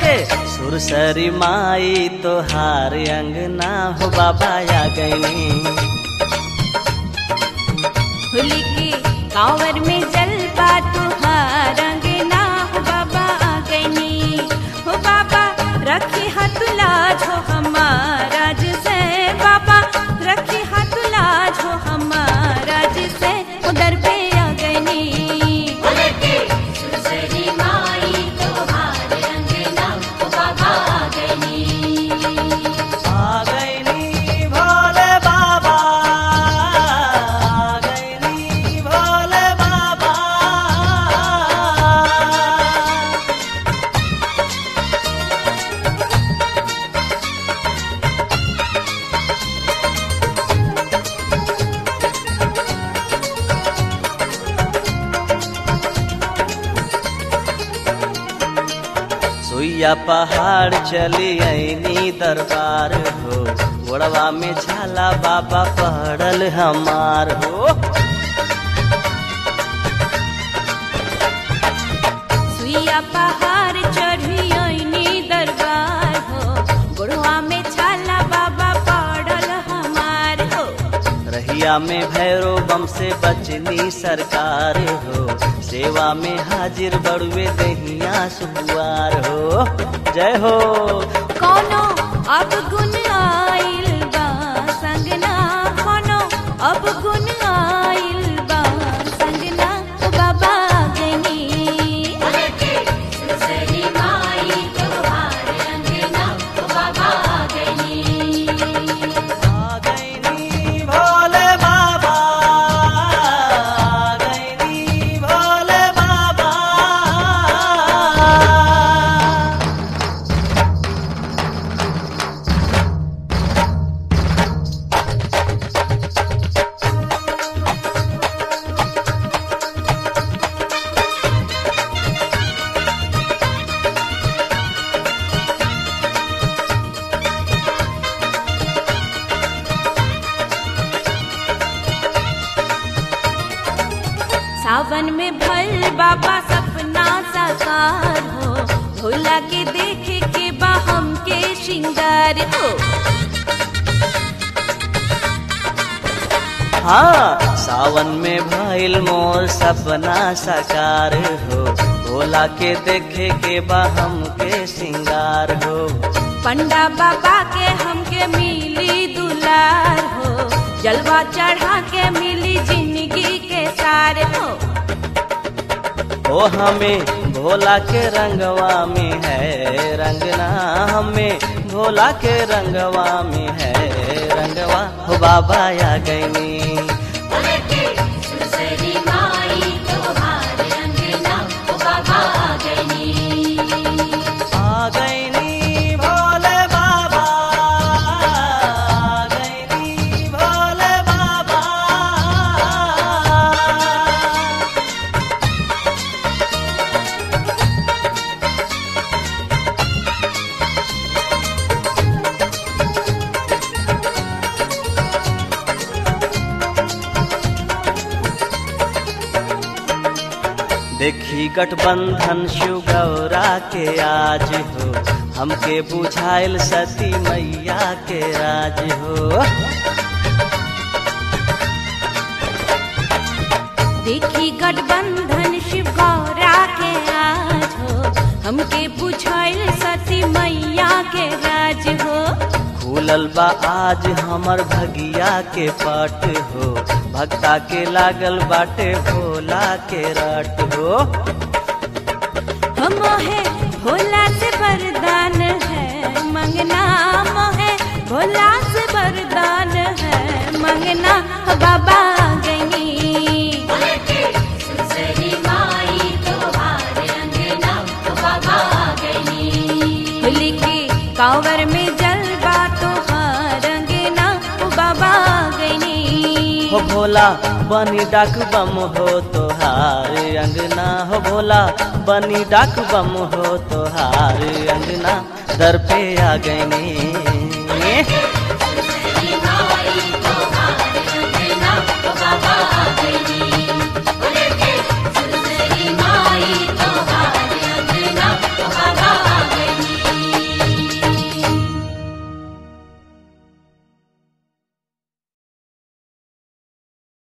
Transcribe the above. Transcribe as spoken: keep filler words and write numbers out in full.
के सुरसरी माई तोहार अंगना हो बाबा आ गईनी। होली के कांवर में जलवा तोहार अंगना हो बाबा आ गईनी। हो बाबा रखी हाथ लाज हो हमारा जिसे बाबा रखी हाथ लाज हो हमारा जिसे उधर पे आ गईनी। सुइया पहाड़ चली आईनी दरबार हो, गोड़वा में झाला बाबा पड़ल हमार हो। सुइया पहाड़ चढ़ी आईनी दरबार हो, गोड़वा में झाला बाबा पड़ल हमार हो। रहिया में भैरो बम से बचनी सरकार हो, सेवा में हाजिर बड़ुए दहिया सुकुआर हो। जय हो। कोनो अब गुन आइल बा संगना, कोनो अब गुन आइल बा संगना ओ बाबा गनी। सावन में भल बाबा सपना साकार हो, भोला के देखे के बा हमके श्रृंगार हो। हाँ सावन में भइल मोर सपना साकार हो, भोला के देखे के बा हमके श्रृंगार हो। पंडा बाबा के हमके मिली दुलार हो, जलवा चढ़ा के मिली जिंदगी के सार हो। ओ हमें भोला के रंगवा में है रंगना, हमें भोला के रंगवा में है रंगवा हो बाबा आ गईनी। आ गईनी भोले बाबा, आ गईनी भोले बाबा। देखी गठबंधन शिव गौरा के आज हो, हमके बुझाइल सती मैया के राज हो। देखी गठबंधन शिव गौरा के आज हो, हमके बुझाइल सती मैया के राज हो। खुलल बा आज हमर भगिया के पट हो, भक्ता के लागल बाटे भोला के रट हो। हम है भोला से वरदान है मंगना, मोहे भोला से वरदान है मंगना बाबा गई। होली के कांवर में जलवा तोहार अंगना ओ बाबा गई। हो भोला बनी डाक बम हो तोहार अंगना, हो भोला बनी डाक बम हो तोहार अंगना, दर पे आ गईनी।